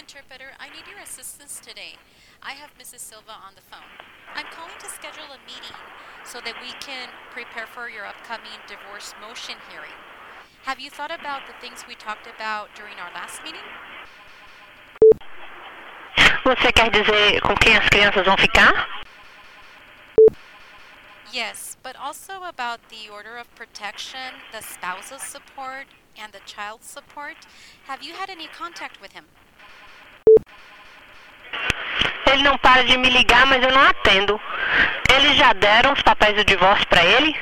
interpreter, I need your assistance today. I have Mrs. Silva on the phone. I'm calling to schedule a meeting so that we can prepare for your upcoming divorce motion hearing. Have you thought about the things we talked about during our last meeting? Você quer dizer com quem as crianças vão ficar? Yes, but also about the order of protection, the spousal support, and the child support. Have you had any contact with him? Ele não para de me ligar, mas eu não atendo. Eles já deram os papéis do divórcio para ele?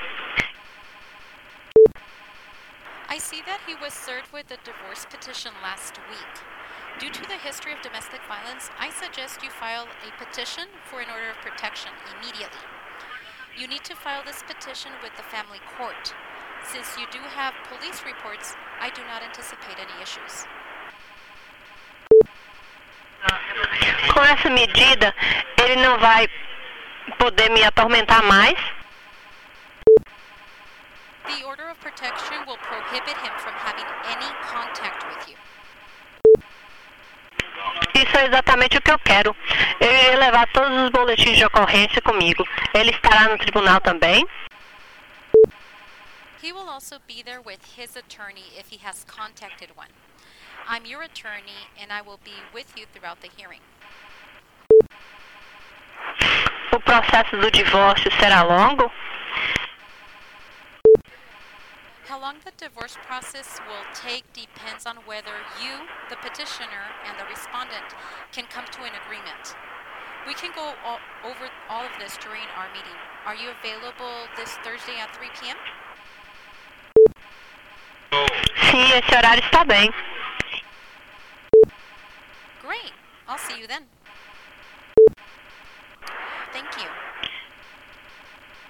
I see that he was served with a divorce petition last week. Due to the history of domestic violence, I suggest you file a petition for an order of protection immediately. You need to file this petition with the family court. Since you do have police reports, I do not anticipate any issues. Com essa medida, ele não vai poder me atormentar mais? The order of protection will prohibit him from having any contact with you. Isso é exatamente o que eu quero. Eu ia levar todos os boletins de ocorrência comigo. Ele estará no tribunal também? He will also be there with his attorney if he has contacted one. I'm your attorney and I will be with you throughout the hearing. O processo do divórcio será longo? How long the divorce process will take depends on whether you, the petitioner, and the respondent can come to an agreement. We can go over all of this during our meeting. Are you available this Thursday at 3 p.m.? Sim, esse horário está bem. Great. I'll see you then. Thank you.